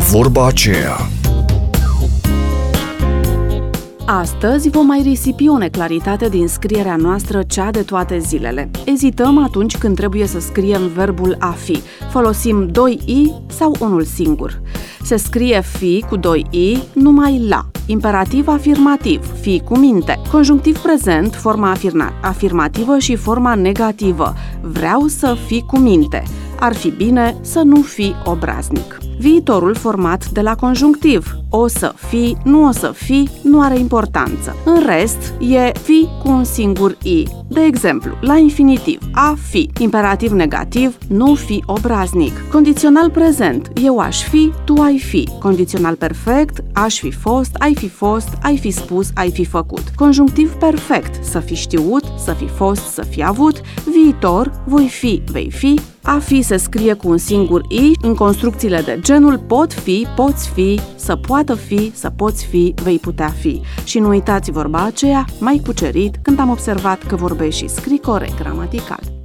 Vorba aceea. Astăzi vom mai risipi o neclaritate din scrierea noastră, cea de toate zilele. Ezităm atunci când trebuie să scriem verbul a fi. Folosim 2 i sau unul singur. Se scrie fi cu 2 i numai la. Imperativ afirmativ, fi cu minte. Conjunctiv prezent, forma afirmativă și forma negativă. Vreau să fii cu minte. Ar fi bine să nu fii obraznic. Viitorul format de la conjunctiv. O să fii, nu o să fii, nu are importanță. În rest, e fi cu un singur i. De exemplu, la infinitiv, a fi. Imperativ negativ, nu fi obraznic. Condițional prezent, eu aș fi, tu ai fi. Condițional perfect, aș fi fost, ai fi spus, ai fi făcut. Conjunctiv perfect, să fi știut, să fi fost, să fi avut. Viitor, voi fi, vei fi. A fi se scrie cu un singur i în construcțiile de genul pot fi, poți fi, să poată fi, să poți fi, vei putea fi. Și nu uitați vorba aceea, mai cucerit când am observat că vorbești și scrii corect gramatical.